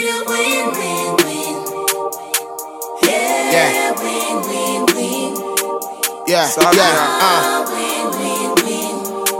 the win-win-win. Yeah, win-win-win. Yeah, Win-win-win.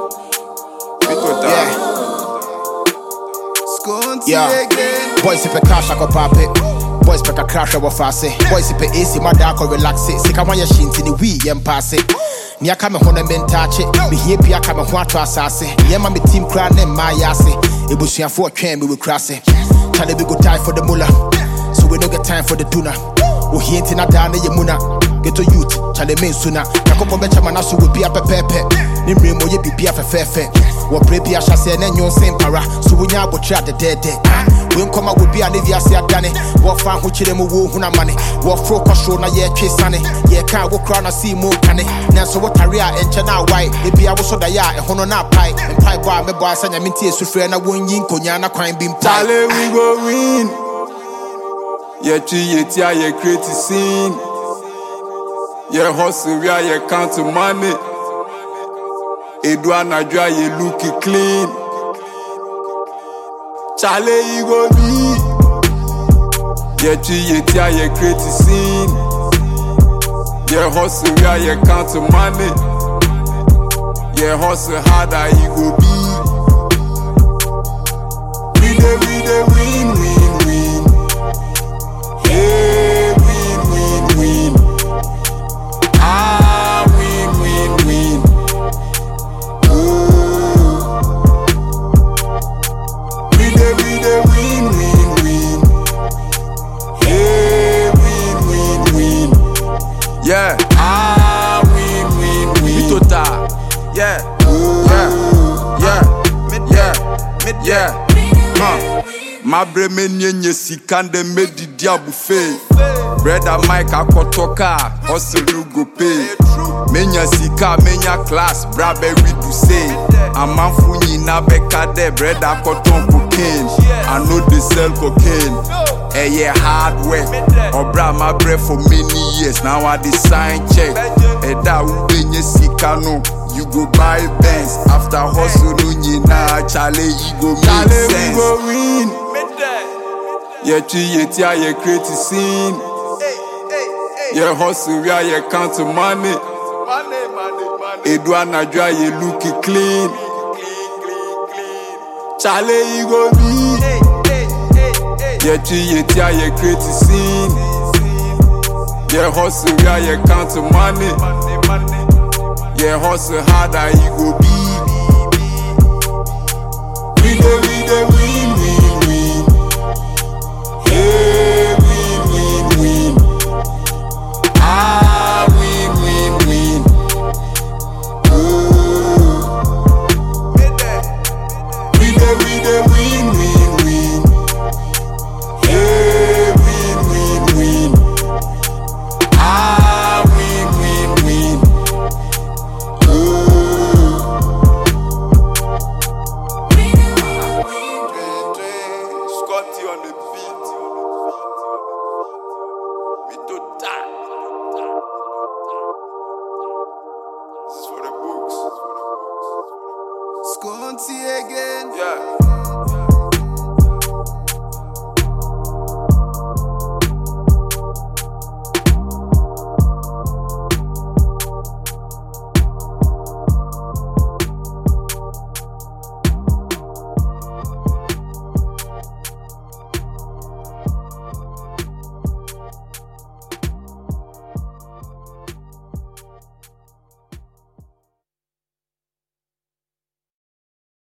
Yeah. Boys if a cash I go pop it. Boys pick a crash over fast. Boys if a AC my dark or relax it. Sick I want your shit in the wee and pass it. Nia kame hona men touch it. Me here pia kame ho ato asase. Yeah ma me team cry na my yase. Ebusuafo atwen me we cross it. Tell we go die for the mullah. So we no get time for the tuna. O here ntina da na yemuna. Get to youth, chale men sooner. Yakopo becha manaso we be a pepepe. Nimre mo ye bibia fefefe. Wo prepia shase na nyon sem para. So we nya abotra the dead. We nkoma we be a nevia se adane. Wo fa ho kire mo wo huna mane. Wo fro kwasho na ye twesane. Ye ka wo kra na see mo kane. Na so what area enche na why. E bia wo so da ya e hono na pai. Pai kwa me bo asanya minti esufre na wonyi nkonya na kwan bim pai. Chale we go win. Ye yeti a ye create scene. Ye hustle where ye count money. Edwana dry ye look clean. Chale you go be. Ye yeti a ye create scene. Ye hustle where ye count money. Ye hustle harder you go be. We the win-win-win. Yeah, win-win-win. Win-win-win. Ooh. We the win-win-win. Yeah, win-win-win. Yeah, win-win-win. Mitota. Yeah, yeah. My bremen yenye sikande medi diabufe. Brother Mike akotoka, hustle you go pay. Menya sika, menya class, brabe we do say. A man funyi na beka de, brother cotton cocaine. I know they sell cocaine. Yeah, hard work. Obra my bread for many years, now I design check. Da ubenye sika no. You go buy Benz after hustle na chale you go make sense. We go win. Yeti a ye create scene. Ye hustle where ye count money. Edwana dry ye look clean. Chale you go be. Yeti a ye create scene. Ye hustle where ye count money. Yeah, hustle harder you go be. We the win-win-win. Yeah, win-win-win. Win-win-win. Ooh. We the win-win.